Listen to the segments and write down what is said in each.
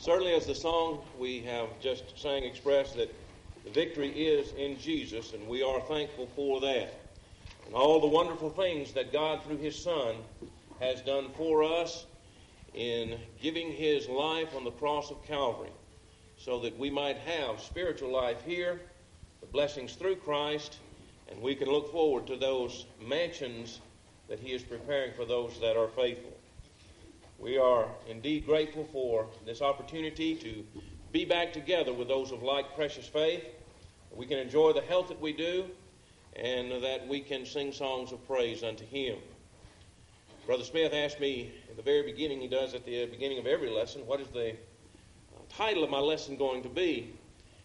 Certainly, as the song we have just sang expressed, that the victory is in Jesus, and we are thankful for that. And all the wonderful things that God, through His Son, has done for us in giving His life on the cross of Calvary, so that we might have spiritual life here, the blessings through Christ, and we can look forward to those mansions that He is preparing for those that are faithful. We are indeed grateful for this opportunity to be back together with those of like precious faith. We can enjoy the health that we do, and that we can sing songs of praise unto Him. Brother Smith asked me at the very beginning, he does at the beginning of every lesson, what is the title of my lesson going to be?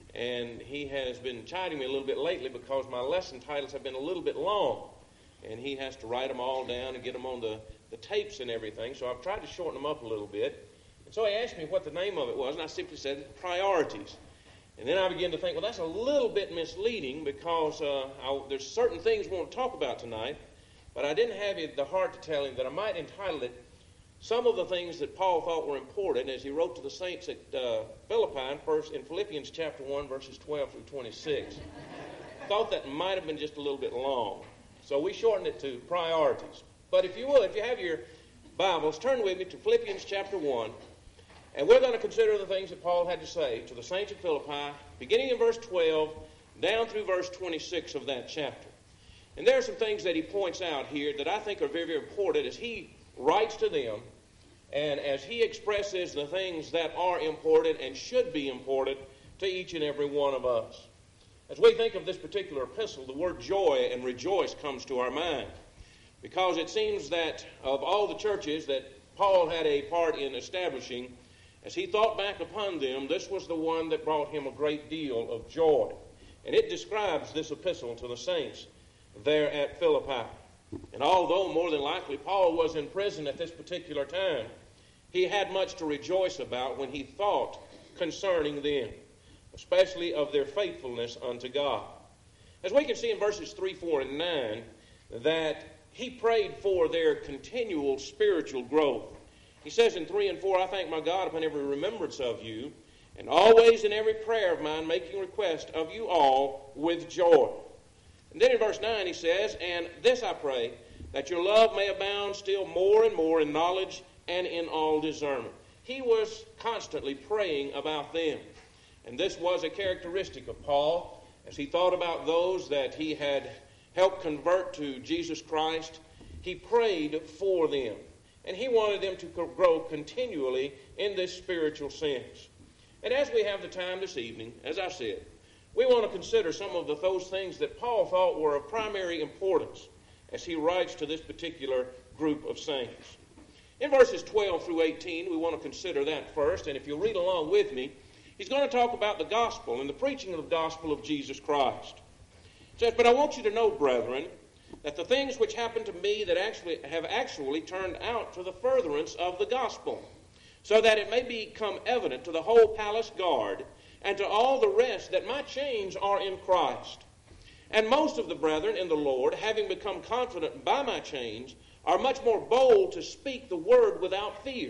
And he has been chiding me a little bit lately because my lesson titles have been a little bit long, and he has to write them all down and get them on the tapes and everything, so I've tried to shorten them up a little bit. And so he asked me what the name of it was, and I simply said Priorities. And then I began to think, well, that's a little bit misleading because there's certain things we want to talk about tonight, but I didn't have the heart to tell him that I might entitle it Some of the Things That Paul Thought Were Important, as he wrote to the saints at Philippi, first in Philippians chapter 1, verses 12 through 26. Thought that might have been just a little bit long, so we shortened it to Priorities. But if you will, if you have your Bibles, turn with me to Philippians chapter 1, and we're going to consider the things that Paul had to say to the saints at Philippi, beginning in verse 12, down through verse 26 of that chapter. And there are some things that he points out here that I think are very, very important as he writes to them, and as he expresses the things that are important and should be important to each and every one of us. As we think of this particular epistle, the word joy and rejoice comes to our mind, because it seems that of all the churches that Paul had a part in establishing, as he thought back upon them, this was the one that brought him a great deal of joy. And it describes this epistle to the saints there at Philippi. And although more than likely Paul was in prison at this particular time, he had much to rejoice about when he thought concerning them, especially of their faithfulness unto God. As we can see in verses 3, 4, and 9, that he prayed for their continual spiritual growth. He says in 3 and 4, I thank my God upon every remembrance of you, and always in every prayer of mine making request of you all with joy. And then in verse 9 he says, and this I pray, that your love may abound still more and more in knowledge and in all discernment. He was constantly praying about them. And this was a characteristic of Paul as he thought about those that he had helped convert to Jesus Christ. He prayed for them, and he wanted them to grow continually in this spiritual sense. And as we have the time this evening, as I said, we want to consider some of those things that Paul thought were of primary importance as he writes to this particular group of saints. In verses 12 through 18, we want to consider that first, and if you'll read along with me, he's going to talk about the gospel and the preaching of the gospel of Jesus Christ. It says, but I want you to know, brethren, that the things which happened to me that have actually turned out to the furtherance of the gospel, so that it may become evident to the whole palace guard and to all the rest that my chains are in Christ. And most of the brethren in the Lord, having become confident by my chains, are much more bold to speak the word without fear.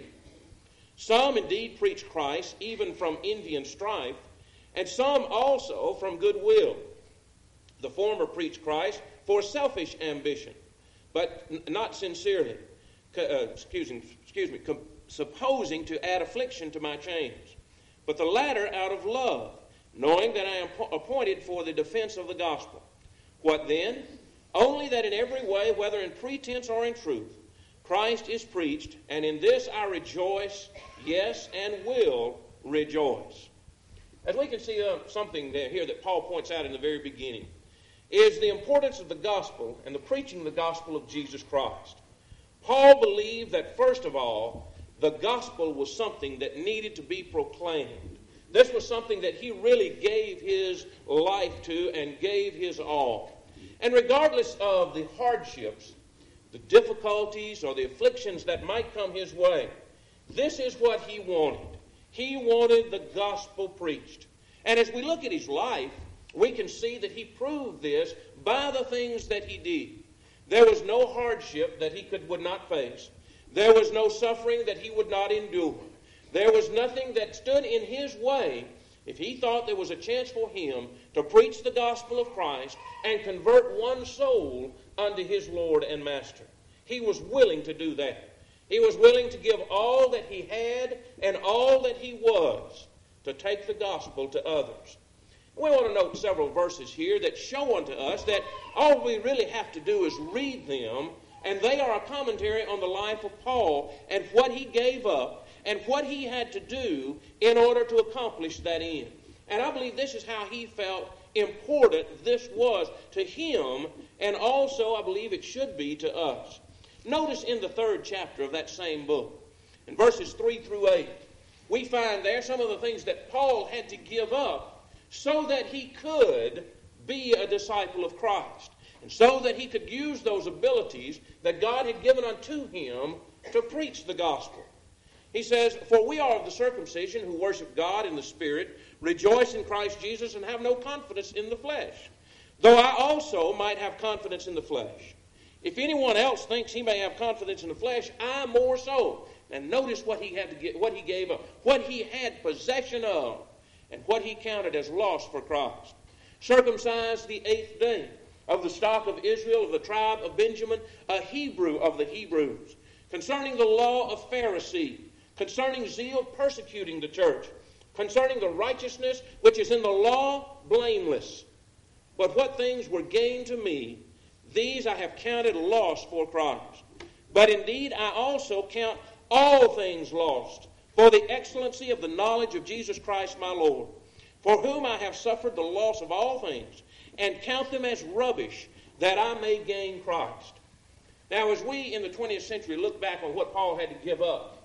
Some indeed preach Christ, even from envy and strife, and some also from goodwill. The former preach Christ for selfish ambition, but not sincerely, supposing to add affliction to my chains. But the latter out of love, knowing that I am appointed for the defense of the gospel. What then? Only that in every way, whether in pretense or in truth, Christ is preached, and in this I rejoice, yes, and will rejoice. As we can see something here that Paul points out in the very beginning, is the importance of the gospel and the preaching of the gospel of Jesus Christ. Paul believed that, first of all, the gospel was something that needed to be proclaimed. This was something that he really gave his life to and gave his all. And regardless of the hardships, the difficulties, or the afflictions that might come his way, this is what he wanted. He wanted the gospel preached. And as we look at his life, we can see that he proved this by the things that he did. There was no hardship that he would not face. There was no suffering that he would not endure. There was nothing that stood in his way if he thought there was a chance for him to preach the gospel of Christ and convert one soul unto his Lord and Master. He was willing to do that. He was willing to give all that he had and all that he was to take the gospel to others. We want to note several verses here that show unto us that all we really have to do is read them, and they are a commentary on the life of Paul and what he gave up and what he had to do in order to accomplish that end. And I believe this is how he felt important this was to him, and also I believe it should be to us. Notice in the 3rd chapter of that same book, in verses 3 through 8, we find there some of the things that Paul had to give up so that he could be a disciple of Christ, and so that he could use those abilities that God had given unto him to preach the gospel. He says, "For we are of the circumcision who worship God in the Spirit, rejoice in Christ Jesus, and have no confidence in the flesh, though I also might have confidence in the flesh. If anyone else thinks he may have confidence in the flesh, I more so." And notice what he had to get, what he gave up, what he had possession of, and what he counted as loss for Christ. "Circumcised the 8th day, of the stock of Israel, of the tribe of Benjamin, a Hebrew of the Hebrews, concerning the law of Pharisee, concerning zeal persecuting the church, concerning the righteousness which is in the law, blameless. But what things were gain to me, these I have counted loss for Christ. But indeed I also count all things lost, for the excellency of the knowledge of Jesus Christ my Lord, for whom I have suffered the loss of all things, and count them as rubbish, that I may gain Christ." Now, as we in the 20th century look back on what Paul had to give up,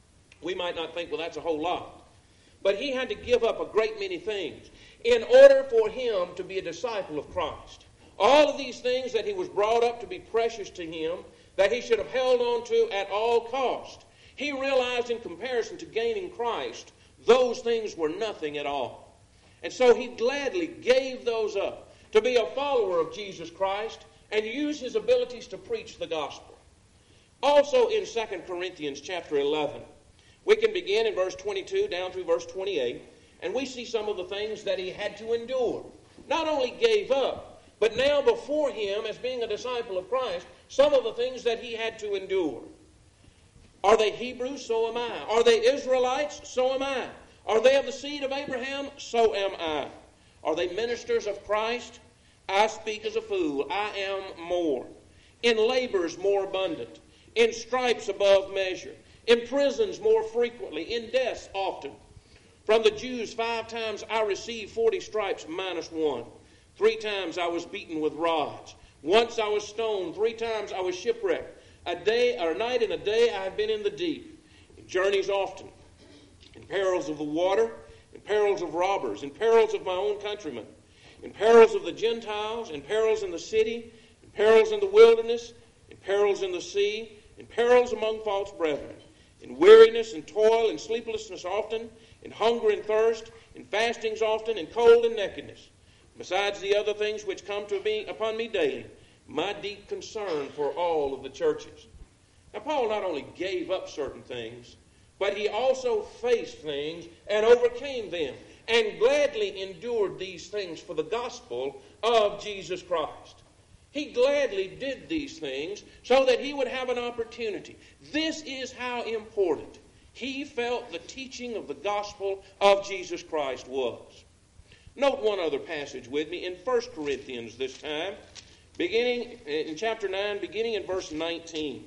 we might not think, well, that's a whole lot. But he had to give up a great many things in order for him to be a disciple of Christ. All of these things that he was brought up to be precious to him, that he should have held on to at all cost, he realized in comparison to gaining Christ, those things were nothing at all. And so he gladly gave those up to be a follower of Jesus Christ and use his abilities to preach the gospel. Also in 2 Corinthians chapter 11, we can begin in verse 22 down through verse 28, and we see some of the things that he had to endure. Not only gave up, but now before him, as being a disciple of Christ, some of the things that he had to endure. Are they Hebrews? So am I. Are they Israelites? So am I. Are they of the seed of Abraham? So am I. Are they ministers of Christ? I speak as a fool. I am more. In labors more abundant. In stripes above measure. In prisons more frequently. In deaths often. From the Jews 5 times I received 40 stripes minus 1. 3 times I was beaten with rods. Once I was stoned. 3 times I was shipwrecked. A night and a day I have been in the deep. In journeys often. In perils of the water. In perils of robbers. In perils of my own countrymen. In perils of the Gentiles. In perils in the city. In perils in the wilderness. In perils in the sea. In perils among false brethren. In weariness and toil and sleeplessness often. In hunger and thirst. In fastings often. In cold and nakedness. Besides the other things which come to be upon me daily, my deep concern for all of the churches. Now, Paul not only gave up certain things, but he also faced things and overcame them and gladly endured these things for the gospel of Jesus Christ. He gladly did these things so that he would have an opportunity. This is how important he felt the teaching of the gospel of Jesus Christ was. Note one other passage with me in 1 Corinthians this time, beginning in chapter 9, beginning in verse 19.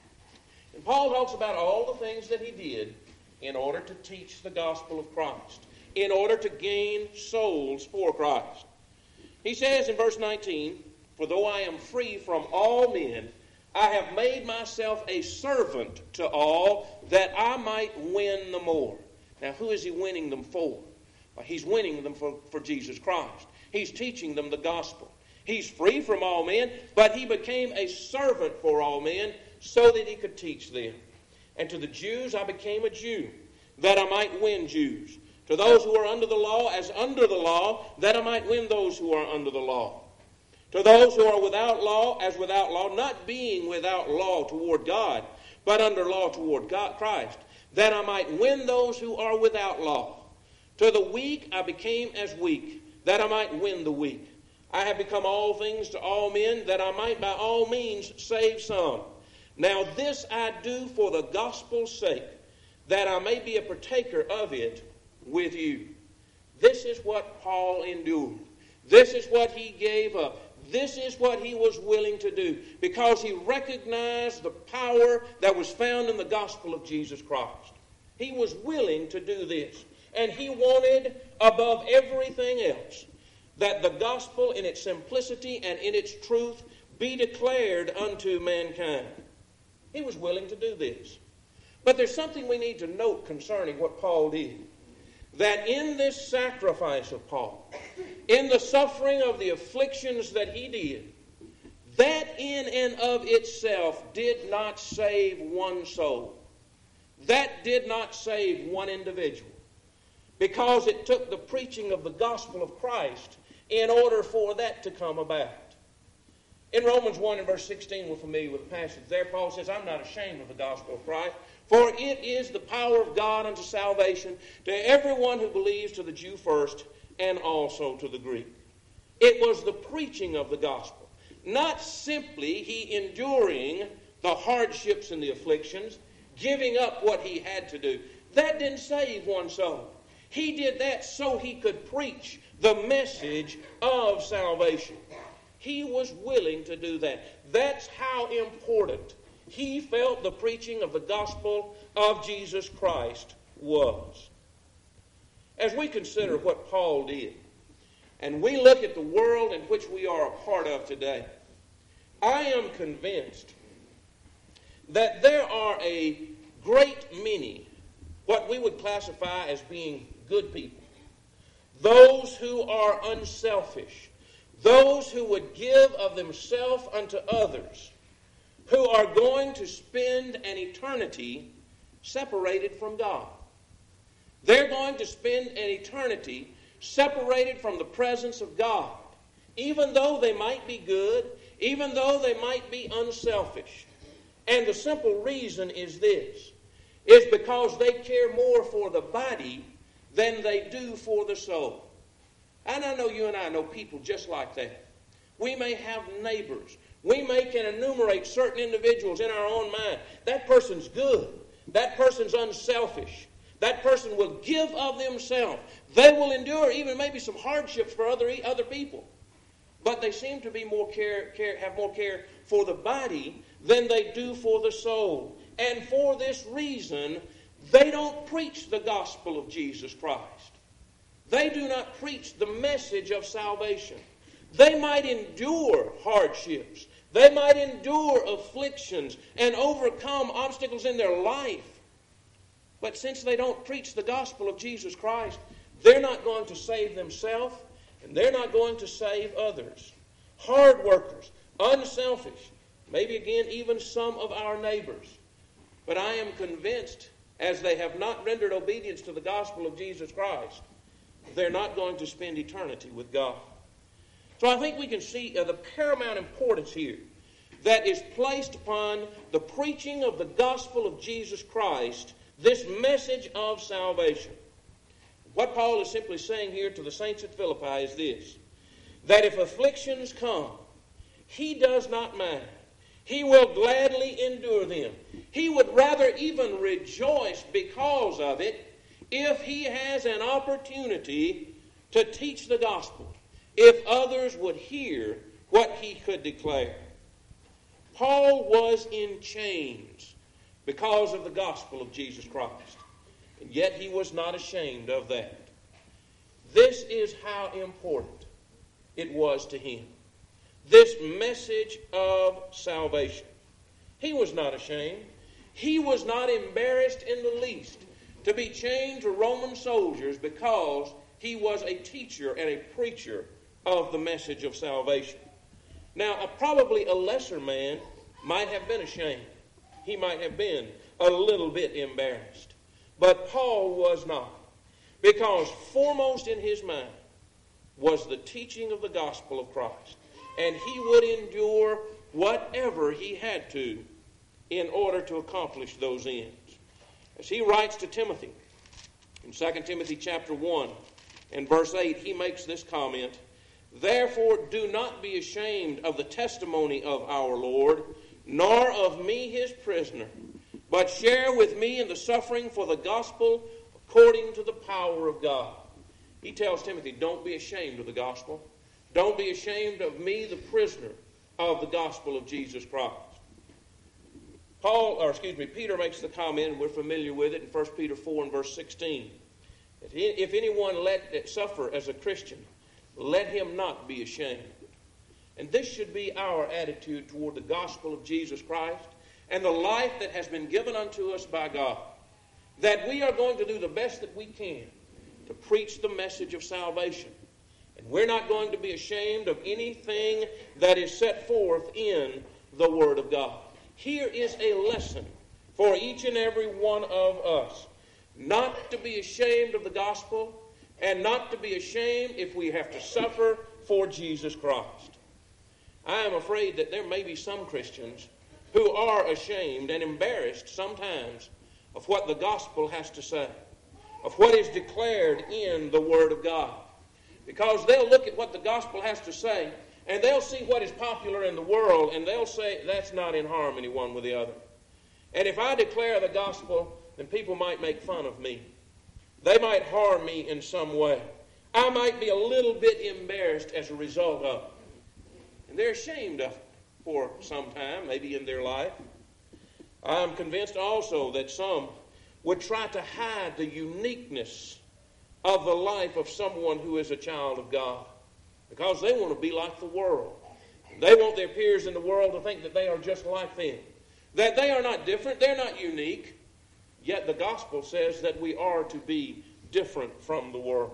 And Paul talks about all the things that he did in order to teach the gospel of Christ, in order to gain souls for Christ. He says in verse 19, "For though I am free from all men, I have made myself a servant to all, that I might win the more." Now, who is he winning them for? Well, he's winning them for Jesus Christ. He's teaching them the gospel. He's free from all men, but he became a servant for all men so that he could teach them. "And to the Jews I became a Jew, that I might win Jews. To those who are under the law, as under the law, that I might win those who are under the law. To those who are without law, as without law, not being without law toward God, but under law toward God, Christ, that I might win those who are without law. To the weak I became as weak, that I might win the weak. I have become all things to all men, that I might by all means save some. Now this I do for the gospel's sake, that I may be a partaker of it with you. This is what Paul endured. This is what he gave up. This is what he was willing to do, because he recognized the power that was found in the gospel of Jesus Christ. He was willing to do this. And he wanted, above everything else, that the gospel in its simplicity and in its truth be declared unto mankind. He was willing to do this. But there's something we need to note concerning what Paul did. That in this sacrifice of Paul, in the suffering of the afflictions that he did, that in and of itself did not save one soul. That did not save one individual. Because it took the preaching of the gospel of Christ in order for that to come about. In Romans 1 and verse 16, we're familiar with the passage there. Paul says, I'm not ashamed of the gospel of Christ, for it is the power of God unto salvation to everyone who believes, to the Jew first, and also to the Greek. It was the preaching of the gospel, not simply he enduring the hardships and the afflictions, giving up what he had to do. That didn't save one soul. He did that so he could preach the message of salvation. He was willing to do that. That's how important he felt the preaching of the gospel of Jesus Christ was. As we consider what Paul did, and we look at the world in which we are a part of today, I am convinced that there are a great many what we would classify as being good people. Those who are unselfish. Those who would give of themselves unto others. Who are going to spend an eternity separated from God. They're going to spend an eternity separated from the presence of God. Even though they might be good, even though they might be unselfish. And the simple reason is this, is because they care more for the body than they do for the soul. And I know you and I know people just like that. We may have neighbors. We can enumerate certain individuals in our own mind. That person's good. That person's unselfish. That person will give of themselves. They will endure even maybe some hardships for other people. But they seem to be have more care for the body than they do for the soul. And for this reason, they don't preach the gospel of Jesus Christ. They do not preach the message of salvation. They might endure hardships. They might endure afflictions and overcome obstacles in their life. But since they don't preach the gospel of Jesus Christ, they're not going to save themselves, and they're not going to save others. Hard workers, unselfish, maybe again even some of our neighbors. But I am convinced, as they have not rendered obedience to the gospel of Jesus Christ, they're not going to spend eternity with God. So I think we can see the paramount importance here that is placed upon the preaching of the gospel of Jesus Christ, this message of salvation. What Paul is simply saying here to the saints at Philippi is this, that if afflictions come, he does not mind. He will gladly endure them. He would rather even rejoice because of it if he has an opportunity to teach the gospel, if others would hear what he could declare. Paul was in chains because of the gospel of Jesus Christ, and yet he was not ashamed of that. This is how important it was to him, this message of salvation. He was not ashamed. He was not embarrassed in the least to be chained to Roman soldiers because he was a teacher and a preacher of the message of salvation. Now, probably a lesser man might have been ashamed. He might have been a little bit embarrassed. But Paul was not, because foremost in his mind was the teaching of the gospel of Christ. And he would endure whatever he had to in order to accomplish those ends. As he writes to Timothy in 2 Timothy chapter 1 and verse 8, he makes this comment, "Therefore do not be ashamed of the testimony of our Lord, nor of me his prisoner, but share with me in the suffering for the gospel according to the power of God." He tells Timothy, don't be ashamed of the gospel. Don't be ashamed of me, the prisoner of the gospel of Jesus Christ. Peter makes the comment, and we're familiar with it in 1 Peter 4 and verse 16. If anyone let suffer as a Christian, let him not be ashamed. And this should be our attitude toward the gospel of Jesus Christ and the life that has been given unto us by God. That we are going to do the best that we can to preach the message of salvation. And we're not going to be ashamed of anything that is set forth in the Word of God. Here is a lesson for each and every one of us. Not to be ashamed of the gospel, and not to be ashamed if we have to suffer for Jesus Christ. I am afraid that there may be some Christians who are ashamed and embarrassed sometimes of what the gospel has to say, of what is declared in the Word of God. Because they'll look at what the gospel has to say, and they'll see what is popular in the world, and they'll say, that's not in harmony one with the other. And if I declare the gospel, then people might make fun of me. They might harm me in some way. I might be a little bit embarrassed as a result of it. And they're ashamed of it for some time, maybe in their life. I'm convinced also that some would try to hide the uniqueness of the life of someone who is a child of God, because they want to be like the world. They want their peers in the world to think that they are just like them, that they are not different, they're not unique. Yet the gospel says that we are to be different from the world.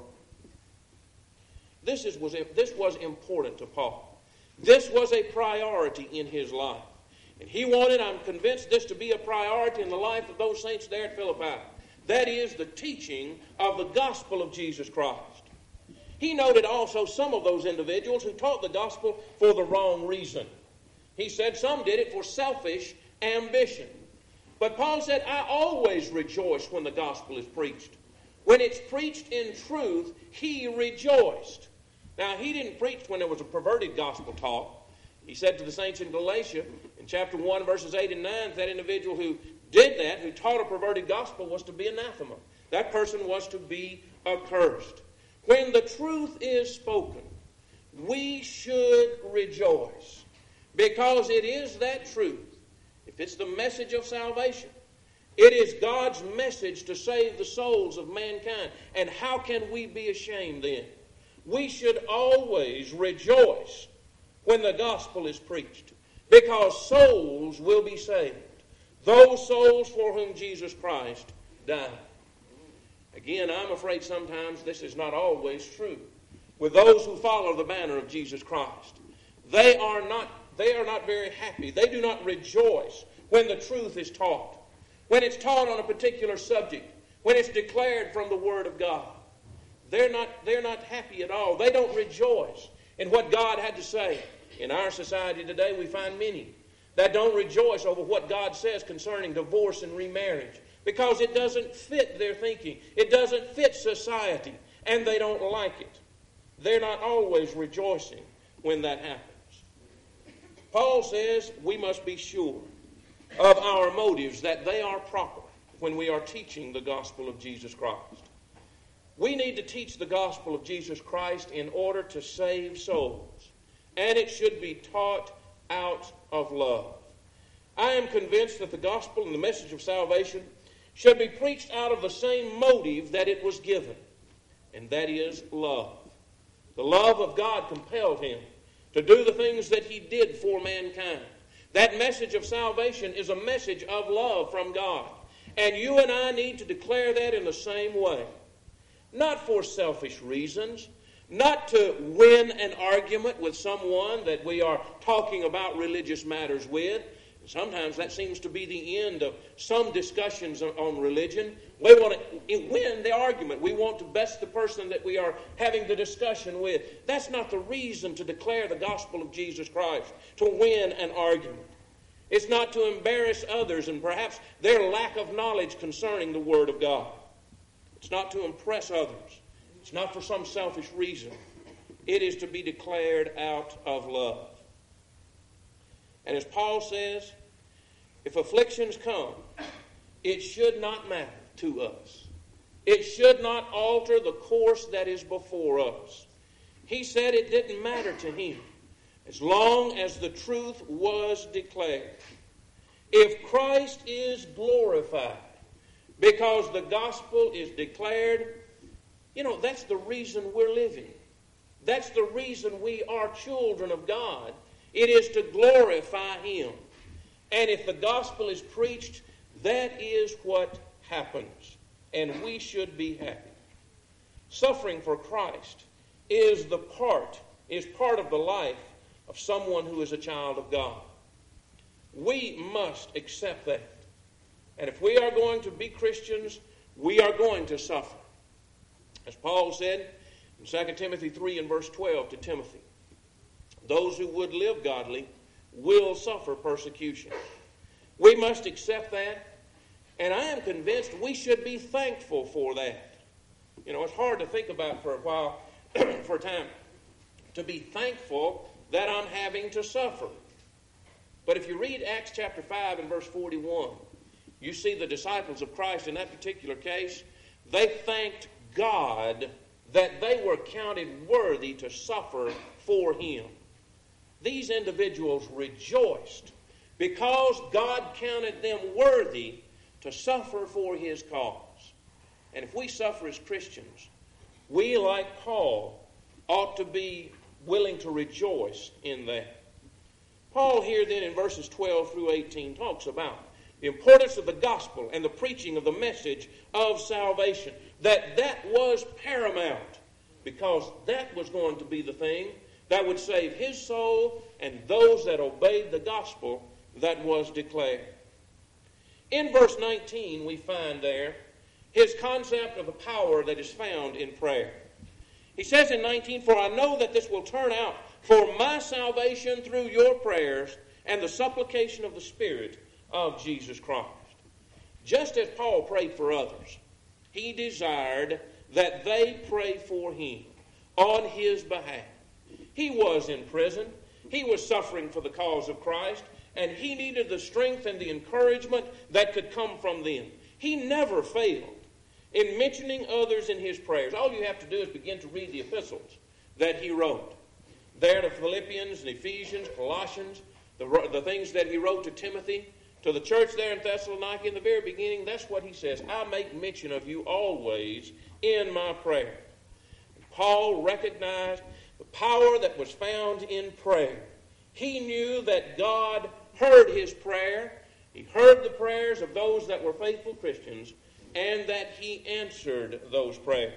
This was important to Paul. This was a priority in his life. And he wanted, I'm convinced, this to be a priority in the life of those saints there at Philippi. That is the teaching of the gospel of Jesus Christ. He noted also some of those individuals who taught the gospel for the wrong reason. He said some did it for selfish ambition. But Paul said, I always rejoice when the gospel is preached. When it's preached in truth, he rejoiced. Now, he didn't preach when there was a perverted gospel taught. He said to the saints in Galatia, in chapter 1, verses 8 and 9, that individual who did that, who taught a perverted gospel, was to be anathema. That person was to be accursed. When the truth is spoken, we should rejoice, because it is that truth. If it's the message of salvation, it is God's message to save the souls of mankind. And how can we be ashamed then? We should always rejoice when the gospel is preached, because souls will be saved. Those souls for whom Jesus Christ died. Again, I'm afraid sometimes this is not always true with those who follow the banner of Jesus Christ. They are not very happy. They do not rejoice when the truth is taught, when it's taught on a particular subject, when it's declared from the Word of God. They're not happy at all. They don't rejoice in what God had to say. In our society today, we find many that don't rejoice over what God says concerning divorce and remarriage, because it doesn't fit their thinking. It doesn't fit society, and they don't like it. They're not always rejoicing when that happens. Paul says we must be sure of our motives, that they are proper when we are teaching the gospel of Jesus Christ. We need to teach the gospel of Jesus Christ in order to save souls, and it should be taught out of love. I am convinced that the gospel and the message of salvation should be preached out of the same motive that it was given, and that is love. The love of God compelled him to do the things that he did for mankind. That message of salvation is a message of love from God. And you and I need to declare that in the same way. Not for selfish reasons, not to win an argument with someone that we are talking about religious matters with. Sometimes that seems to be the end of some discussions on religion. We want to win the argument. We want to best the person that we are having the discussion with. That's not the reason to declare the gospel of Jesus Christ, to win an argument. It's not to embarrass others and perhaps their lack of knowledge concerning the Word of God. It's not to impress others. It's not for some selfish reason. It is to be declared out of love. And as Paul says, if afflictions come, it should not matter to us. It should not alter the course that is before us. He said it didn't matter to him as long as the truth was declared. If Christ is glorified because the gospel is declared, that's the reason we're living. That's the reason we are children of God. It is to glorify Him. And if the gospel is preached, that is what happens. And we should be happy. Suffering for Christ is part of the life of someone who is a child of God. We must accept that. And if we are going to be Christians, we are going to suffer. As Paul said in 2 Timothy 3 and verse 12 to Timothy, those who would live godly will suffer persecution. We must accept that, and I am convinced we should be thankful for that. It's hard to think about for a while, for a time, to be thankful that I'm having to suffer. But if you read Acts chapter 5 and verse 41, you see the disciples of Christ in that particular case, they thanked God that they were counted worthy to suffer for Him. These individuals rejoiced because God counted them worthy to suffer for His cause. And if we suffer as Christians, we, like Paul, ought to be willing to rejoice in that. Paul here then in verses 12 through 18 talks about the importance of the gospel and the preaching of the message of salvation. That was paramount, because that was going to be the thing that would save his soul and those that obeyed the gospel that was declared. In verse 19 we find there his concept of the power that is found in prayer. He says in 19, "For I know that this will turn out for my salvation through your prayers and the supplication of the Spirit of Jesus Christ." Just as Paul prayed for others, he desired that they pray for him on his behalf. He was in prison. He was suffering for the cause of Christ, and he needed the strength and the encouragement that could come from them. He never failed in mentioning others in his prayers. All you have to do is begin to read the epistles that he wrote. There to Philippians and Ephesians, Colossians, the things that he wrote to Timothy, to the church there in Thessalonica in the very beginning, that's what he says. I make mention of you always in my prayer. Paul recognized the power that was found in prayer. He knew that God heard his prayer. He heard the prayers of those that were faithful Christians, and that he answered those prayers.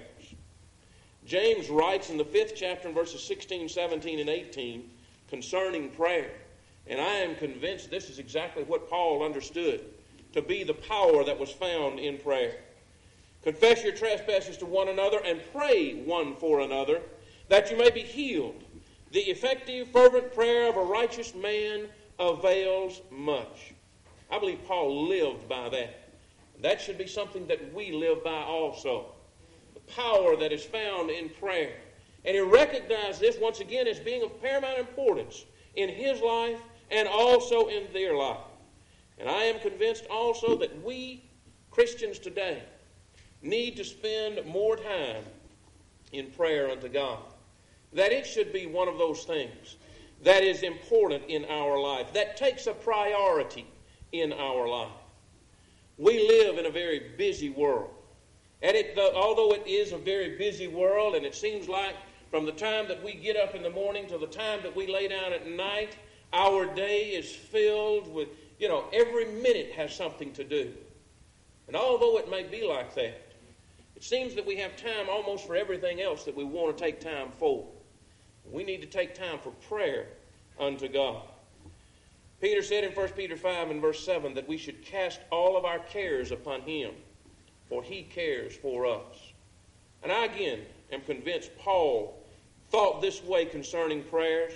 James writes in the 5th chapter in verses 16, 17, and 18 concerning prayer. And I am convinced this is exactly what Paul understood to be the power that was found in prayer. Confess your trespasses to one another and pray one for another, that you may be healed. The effective, fervent prayer of a righteous man avails much. I believe Paul lived by that. That should be something that we live by also. The power that is found in prayer. And he recognized this once again as being of paramount importance in his life and also in their life. And I am convinced also that we Christians today need to spend more time in prayer unto God. That it should be one of those things that is important in our life, that takes a priority in our life. We live in a very busy world. And although it is a very busy world, and it seems like from the time that we get up in the morning to the time that we lay down at night, our day is filled with, every minute has something to do. And although it may be like that, it seems that we have time almost for everything else that we want to take time for. We need to take time for prayer unto God. Peter said in 1 Peter 5 and verse 7 that we should cast all of our cares upon him, for he cares for us. And I again am convinced Paul thought this way concerning prayers,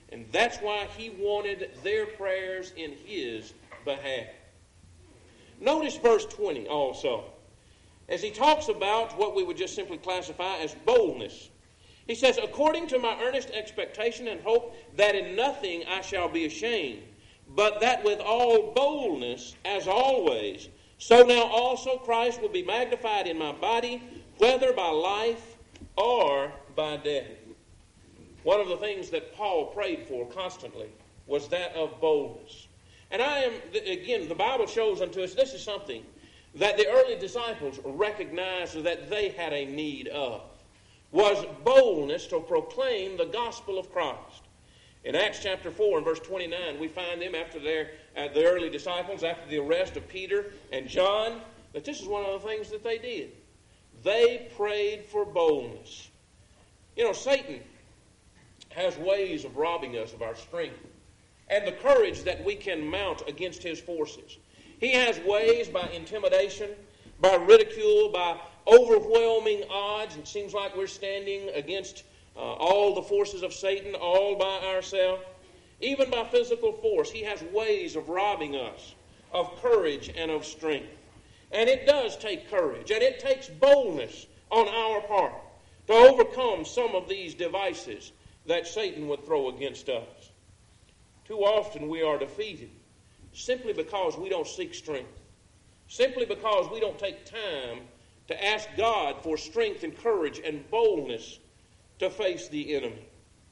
And that's why he wanted their prayers in his behalf. Notice verse 20 also. As he talks about what we would just simply classify as boldness. He says, according to my earnest expectation and hope that in nothing I shall be ashamed, but that with all boldness, as always, so now also Christ will be magnified in my body, whether by life or by death. One of the things that Paul prayed for constantly was that of boldness. And again, the Bible shows unto us this is something that the early disciples recognized that they had a need of, was boldness to proclaim the gospel of Christ. In Acts chapter 4 and verse 29, we find them after the early disciples, after the arrest of Peter and John, that this is one of the things that they did. They prayed for boldness. You know, Satan has ways of robbing us of our strength and the courage that we can mount against his forces. He has ways by intimidation, by ridicule, by overwhelming odds. It seems like we're standing against all the forces of Satan all by ourselves. Even by physical force, he has ways of robbing us of courage and of strength. And it does take courage, and it takes boldness on our part to overcome some of these devices that Satan would throw against us. Too often we are defeated simply because we don't seek strength, simply because we don't take time to ask God for strength and courage and boldness to face the enemy.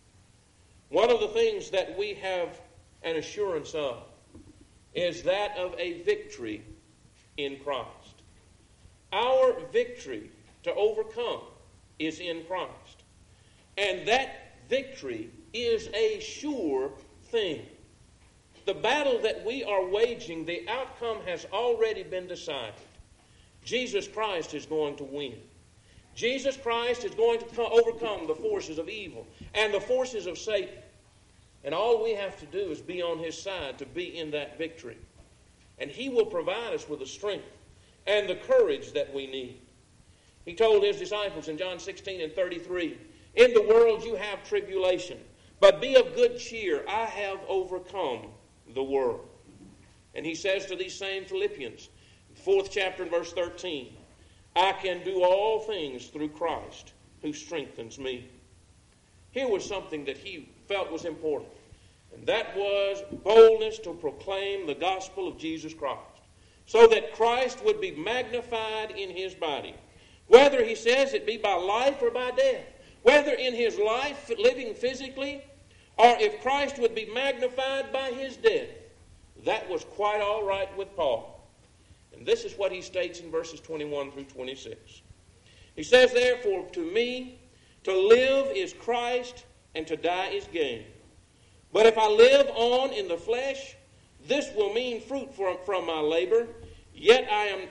One of the things that we have an assurance of is that of a victory in Christ. Our victory to overcome is in Christ. And that victory is a sure thing. The battle that we are waging, the outcome has already been decided. Jesus Christ is going to win. Jesus Christ is going to overcome the forces of evil and the forces of Satan. And all we have to do is be on his side to be in that victory. And he will provide us with the strength and the courage that we need. He told his disciples in John 16 and 33, in the world you have tribulation, but be of good cheer. I have overcome the world. And he says to these same Philippians, 4th chapter and verse 13, I can do all things through Christ who strengthens me. Here was something that he felt was important, and that was boldness to proclaim the gospel of Jesus Christ, so that Christ would be magnified in his body, whether, he says, it be by life or by death, whether in his life, living physically, or if Christ would be magnified by his death. That was quite all right with Paul. And this is what he states in verses 21 through 26. He says, therefore, to me, to live is Christ, and to die is gain. But if I live on in the flesh, this will mean fruit from my labor. Yet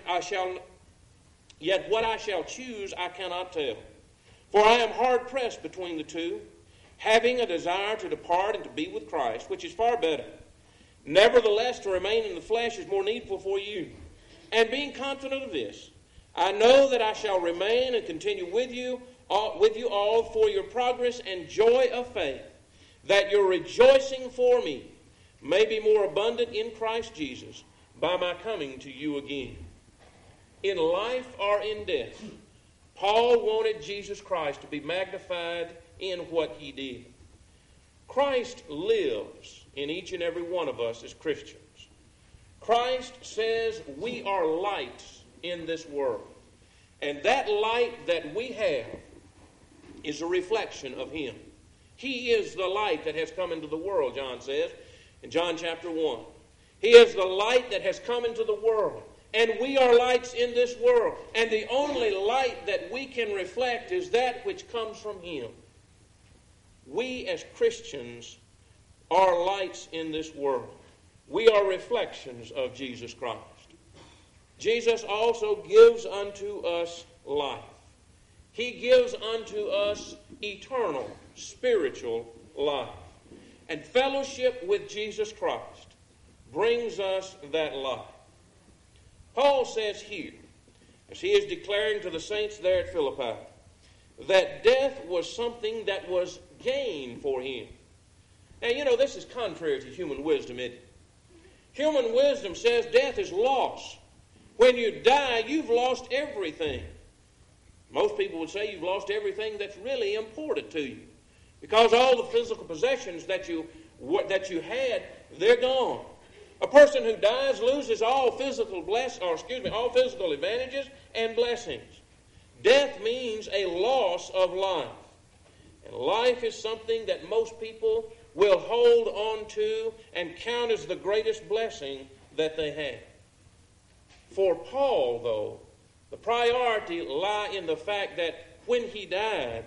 what I shall choose I cannot tell. For I am hard pressed between the two, having a desire to depart and to be with Christ, which is far better. Nevertheless, to remain in the flesh is more needful for you. And being confident of this, I know that I shall remain and continue with you all for your progress and joy of faith, that your rejoicing for me may be more abundant in Christ Jesus by my coming to you again. In life or in death, Paul wanted Jesus Christ to be magnified in what he did. Christ lives in each and every one of us as Christians. Christ says we are lights in this world. And that light that we have is a reflection of him. He is the light that has come into the world, John says in John chapter 1. He is the light that has come into the world. And we are lights in this world. And the only light that we can reflect is that which comes from him. We as Christians are lights in this world. We are reflections of Jesus Christ. Jesus also gives unto us life. He gives unto us eternal, spiritual life. And fellowship with Jesus Christ brings us that life. Paul says here, as he is declaring to the saints there at Philippi, that death was something that was gain for him. Now, you know, this is contrary to human wisdom, isn't it? Human wisdom says death is loss. When you die, you've lost everything. Most people would say you've lost everything that's really important to you, because all the physical possessions that you had, they're gone. A person who dies loses all physical advantages and blessings. Death means a loss of life. And life is something that most people will hold on to and count as the greatest blessing that they have. For Paul, though, the priority lie in the fact that when he died,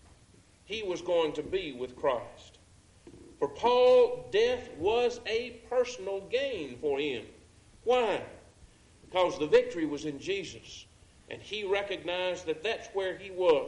he was going to be with Christ. For Paul, death was a personal gain for him. Why? Because the victory was in Jesus, and he recognized that that's where he was.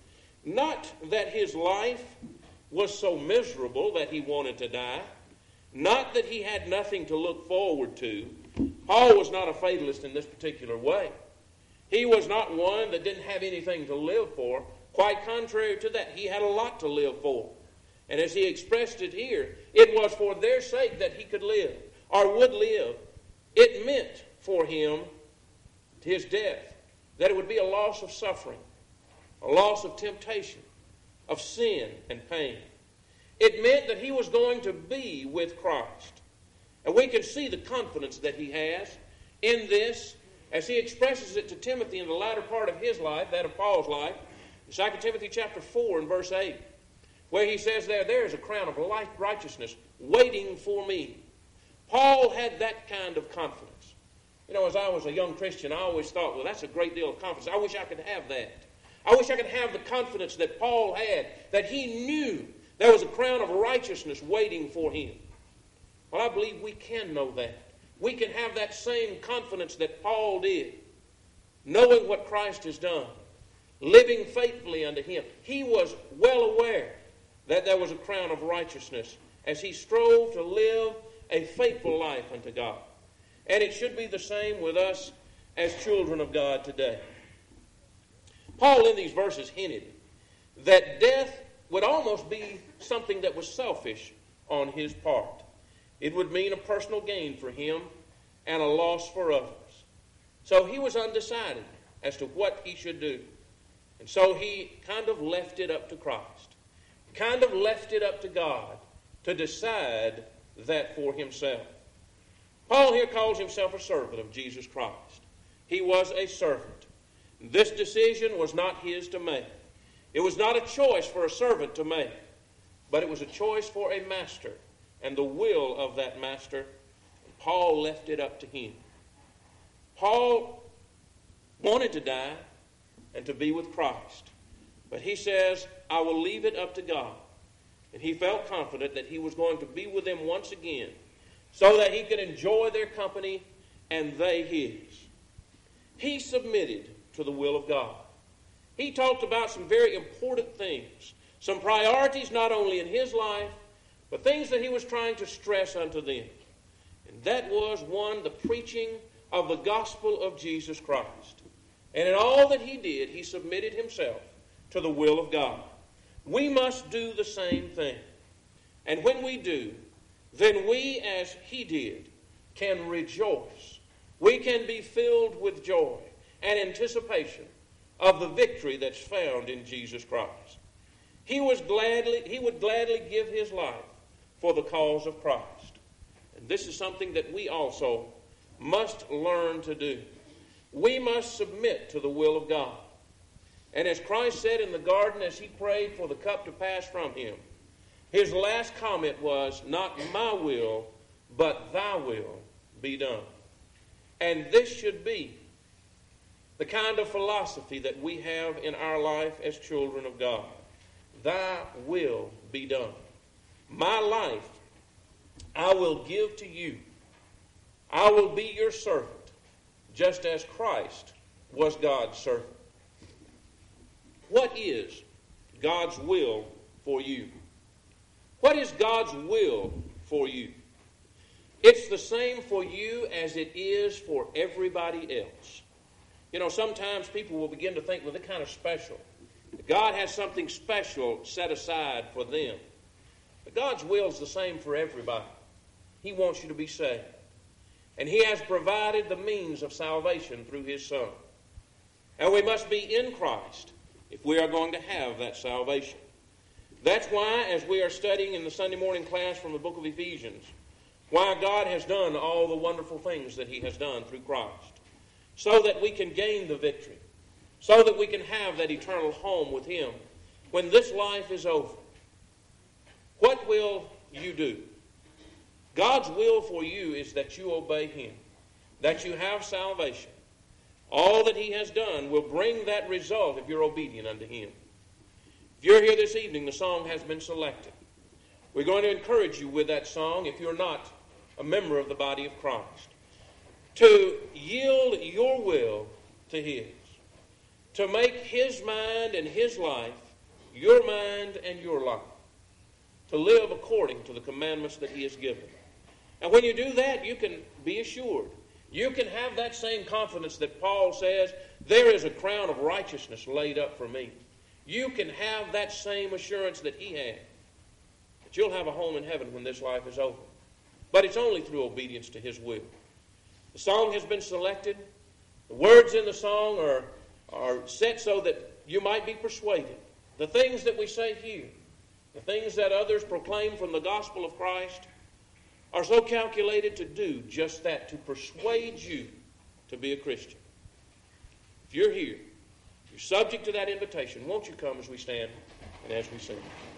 Not that his life was so miserable that he wanted to die. Not that he had nothing to look forward to. Paul was not a fatalist in this particular way. He was not one that didn't have anything to live for. Quite contrary to that, he had a lot to live for. And as he expressed it here, it was for their sake that he could live, or would live. It meant for him, his death, that it would be a loss of suffering, a loss of temptation, of sin and pain. It meant that he was going to be with Christ. And we can see the confidence that he has in this as he expresses it to Timothy in the latter part of his life, that of Paul's life, in 2 Timothy chapter 4 and verse 8, where he says there is a crown of life righteousness waiting for me. Paul had that kind of confidence. You know, as I was a young Christian, I always thought, well, that's a great deal of confidence. I wish I could have that. I wish I could have the confidence that Paul had, that he knew there was a crown of righteousness waiting for him. Well, I believe we can know that. We can have that same confidence that Paul did, knowing what Christ has done, living faithfully unto him. He was well aware that there was a crown of righteousness as he strove to live a faithful life unto God. And it should be the same with us as children of God today. Paul in these verses hinted that death would almost be something that was selfish on his part. It would mean a personal gain for him and a loss for others. So he was undecided as to what he should do. And so he kind of left it up to Christ, kind of left it up to God to decide that for himself. Paul here calls himself a servant of Jesus Christ. He was a servant. This decision was not his to make. It was not a choice for a servant to make, but it was a choice for a master and the will of that master. Paul left it up to him. Paul wanted to die and to be with Christ, but he says, I will leave it up to God. And he felt confident that he was going to be with them once again so that he could enjoy their company and they his. He submitted to the will of God. He talked about some very important things, some priorities not only in his life, but things that he was trying to stress unto them. And that was, one, the preaching of the gospel of Jesus Christ. And in all that he did, he submitted himself to the will of God. We must do the same thing. And when we do, then we, as he did, can rejoice. We can be filled with joy and anticipation of the victory that's found in Jesus Christ. He would gladly give his life for the cause of Christ. And this is something that we also must learn to do. We must submit to the will of God. And as Christ said in the garden as he prayed for the cup to pass from him, his last comment was, not my will, but thy will be done. And this should be the kind of philosophy that we have in our life as children of God. Thy will be done. My life I will give to you. I will be your servant, just as Christ was God's servant. What is God's will for you? What is God's will for you? It's the same for you as it is for everybody else. You know, sometimes people will begin to think, well, they're kind of special. God has something special set aside for them. But God's will is the same for everybody. He wants you to be saved. And He has provided the means of salvation through His Son. And we must be in Christ if we are going to have that salvation. That's why, as we are studying in the Sunday morning class from the book of Ephesians, why God has done all the wonderful things that He has done through Christ, so that we can gain the victory, so that we can have that eternal home with Him when this life is over. What will you do? God's will for you is that you obey Him, that you have salvation. All that He has done will bring that result if you're obedient unto Him. If you're here this evening, the song has been selected. We're going to encourage you with that song, if you're not a member of the body of Christ, to yield your will to His, to make His mind and His life your mind and your life, to live according to the commandments that He has given. And when you do that, you can be assured. You can have that same confidence that Paul says, there is a crown of righteousness laid up for me. You can have that same assurance that he had, that you'll have a home in heaven when this life is over. But it's only through obedience to His will. The song has been selected. The words in the song are set so that you might be persuaded. The things that we say here, the things that others proclaim from the gospel of Christ, are so calculated to do just that, to persuade you to be a Christian. If you're here, you're subject to that invitation, won't you come as we stand and as we sing?